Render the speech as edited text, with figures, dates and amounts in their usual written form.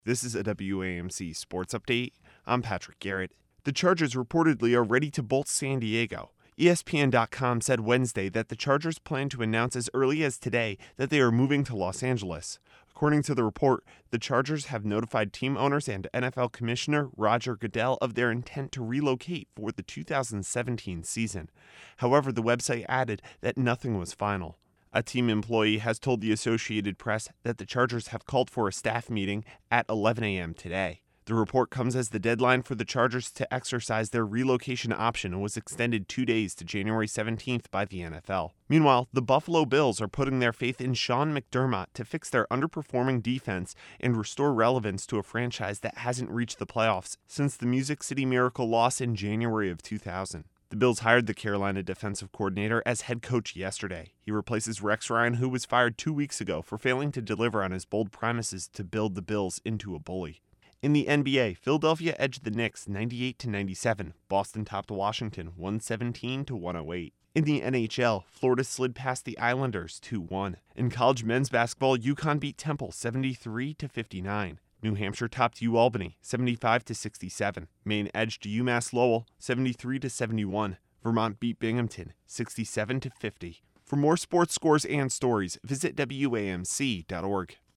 This is a WAMC Sports Update. I'm Patrick Garrett. The Chargers reportedly are ready to bolt San Diego. ESPN.com said Wednesday that the Chargers plan to announce as early as today that they are moving to Los Angeles. According to the report, the Chargers have notified team owners and NFL Commissioner Roger Goodell of their intent to relocate for the 2017 season. However, the website added that nothing was final. A team employee has told the Associated Press that the Chargers have called for a staff meeting at 11 a.m. today. The report comes as the deadline for the Chargers to exercise their relocation option was extended 2 days to January 17th by the NFL. Meanwhile, the Buffalo Bills are putting their faith in Sean McDermott to fix their underperforming defense and restore relevance to a franchise that hasn't reached the playoffs since the Music City Miracle loss in January of 2000. The Bills hired the Carolina defensive coordinator as head coach yesterday. He replaces Rex Ryan, who was fired 2 weeks ago for failing to deliver on his bold promises to build the Bills into a bully. In the NBA, Philadelphia edged the Knicks 98-97. Boston topped Washington 117-108. In the NHL, Florida slid past the Islanders 2-1. In college men's basketball, UConn beat Temple 73-59. New Hampshire topped UAlbany 75-67. Maine edged UMass Lowell 73-71. Vermont beat Binghamton 67-50. For more sports scores and stories, visit WAMC.org.